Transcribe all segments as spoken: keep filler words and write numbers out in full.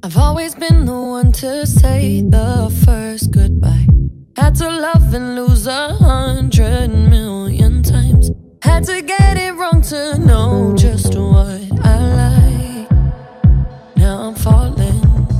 I've always been the one to say the first goodbye. Had to love and lose a hundred million times. Had to get it wrong to know just what I like. Now I'm falling.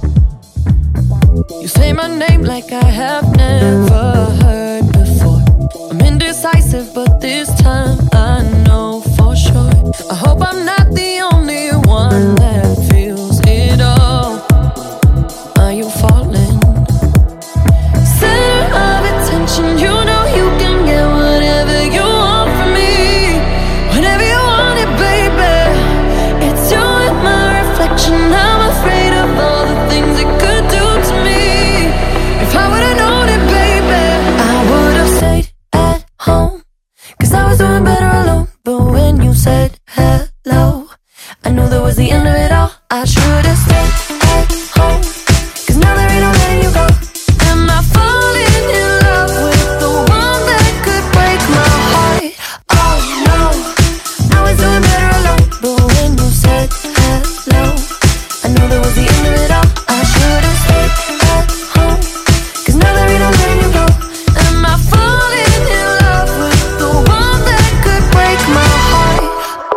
You say my name like I have never heard before. I'm indecisive, but this time I know for sure. I hope I'm not the only one that feels it all. Are you falling? Center of attention, you know you can get whatever you want from me. Whenever you want it, baby. It's you and my reflection. I'm afraid of all the things it could do to me. If I would've known it, baby, I would've stayed at home, cause I was doing better alone. But when you said hello, I knew that was the end of it all. I should've stayed at home, cause now there ain't no letting you go. Am I falling in love with the one that could break my heart? Oh no, I was doing better alone. But when you said hello, I knew that was the end of it all. I should've stayed at home, cause now there ain't no letting you go. Am I falling in love with the one that could break my heart?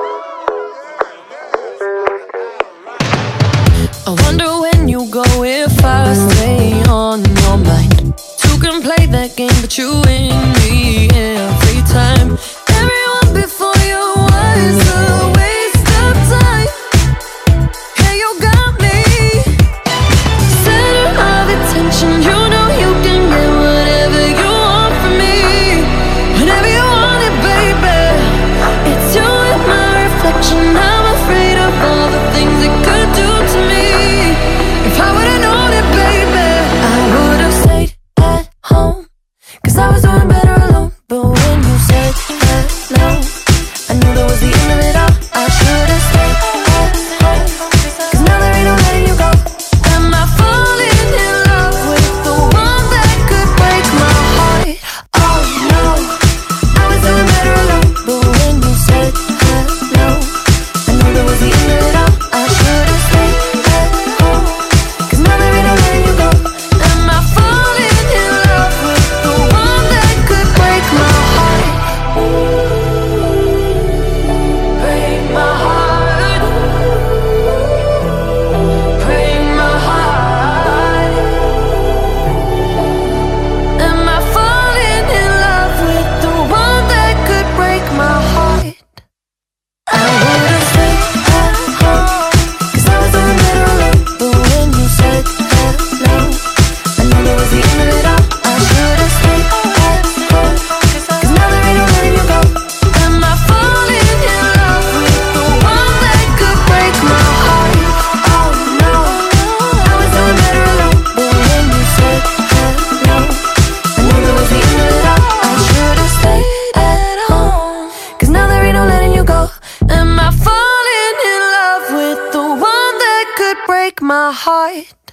I wonder when you go if I stay on your mind. Two can play that game, but you win me every time. Everyone before you was a waste of time. Hey, you got me. Center of attention, you know you can get whatever you want from me. Whenever you want it, baby. It's you and my reflection. I'm afraid of all the things it could do to me. If I would've known it, baby, I would've stayed at home, cause I was doing better alone. But when you said hello, I knew that was the end of it all. I should've stayed at home, cause now there ain't no letting you go. Am I falling in love with the one that could break my heart? Oh no, I was doing better alone. But when you said hello, I knew that was the end of it all. I should've stayed at home, cause now there ain't no letting you go. Am I falling in love with the one that could break my heart? Break my heart. Break my heart. Am I falling in love with the one that could break my heart? I would've stayed at home, cause I was doing better alone. But when you said hello, I knew that was the end of it all. I should've stayed at home, cause now there ain't no letting you go. Am I falling in love with the one that could break my heart? Oh no, I was doing better alone. But when you said hello, I knew that was the end of it all. I should've stayed at home, cause now there ain't no letting you go. Am I falling in love with the one that could break my heart?